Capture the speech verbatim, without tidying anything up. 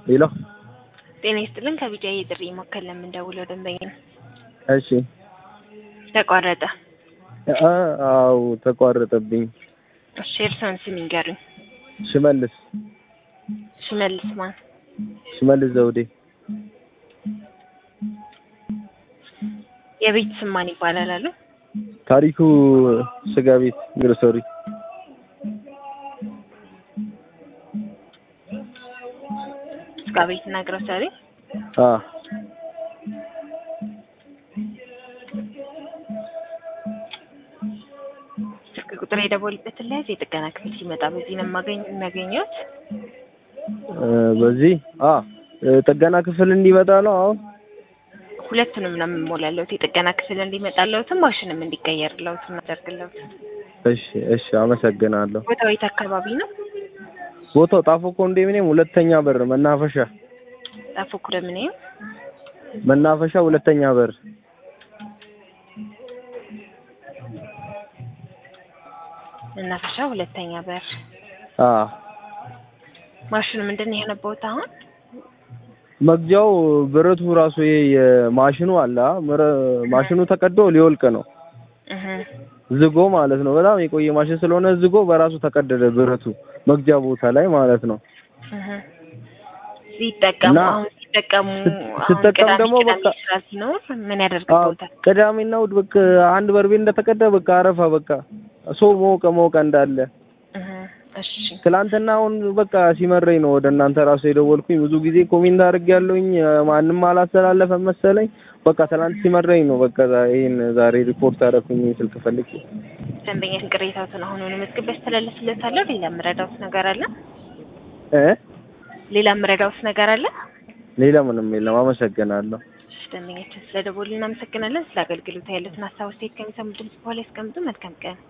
ሄሎ ጤና ይስጥልን ከቢጃይ ጥሪ ሞከል ለምን ደውለው ደንበኛ እሺ ተቋረጠ አው ተቋረጠብኝ እሺ እርሶን ስም ይንገሩኝ ሽመልስ ሽመልስ ማን ሽመልስ ዘውዴ የቤት ስም ማን ይባላል አሉ ታሪኩ ስጋ ቤት ግሮሰሪ ስጋ ቤት እና ግሮሰሪ አ ስልክ ቁጥር የደወልበት ላይ የጥገና ክፍል ሲመጣ በዚህ ነው ማገኝ የሚያገኘው በዚህ አ ጥገና ክፍል እንዲመጣ ነው አሁን ሁለቱንም ነው የምሞላለው የጥገና ክፍል እንዲመጣለው ማሽንም እንዲቀየርለው እናደርግለው እሺ እሺ አመሰግናለሁ ቦታው የት አካባቢ ነው ቦታው ጣፎ ኮንዶሚኒየም ሁለተኛ በር መናፈሻ ጣፎ ኮንዶሚኒየም መናፈሻ ሁለተኛ በር መናፈሻ ሁለተኛ በር አ ማሽኑ ምንድነው የሆነበት አሁን መግጃው ብረቱ ራሱ የማሽኑ አለ ማሽኑ ተቀዶ ሊወልቅ ነው እህ ዝጎ ማለት ነው በጣም የቆየ ማሽን ስለሆነ ዝጎ በራሱ ተቀደደ ብረቱ መግጃ ቦታ ላይ ማለት ነው እህ ሲጠቀሙ አሁን ሲጠቀሙ ሲጠቀም ደግሞ በቃ ሲኖር ምን ያደርግበታል ቅዳሜና እሑድ በቃ አንድ በርቤ እንደተቀዳ በቃ አረፋ በቃ ሰው ሞቀ ሞቀ እንዳለ እህ እሺ ትላንትና አሁን በቃ ሲመረኝ ነው ወደ እናንተ ራሱ የደወልኩኝ ብዙ ጊዜ ኮሜንት አድርጌያለሁኝ ማንንም አላስተላለፈም መሰለኝ በቃ ትላንት ሲመረኝ ነው በቃ ይሄን ዛሬ ሪፖርት አደረኩኝ ስልክ ፈልጌ ደንበኛ ቅሬታውን አሁን ነው መስክ በስተላለፍለታል ሌላ ምረዳውስ ነገር አለ እ ሌላ ምረዳውስ ነገር አለ ሌላ ምንም የለም አመሰግናለሁ ደንበኛችን ስለደወሉልን እናመሰግናለን ስለ አገልግሎቱ ያለውን ሀሳብ አስተያየት ከሚሰሙ ድምጽ በኋላ ያስቀምጡ መልካም ቀን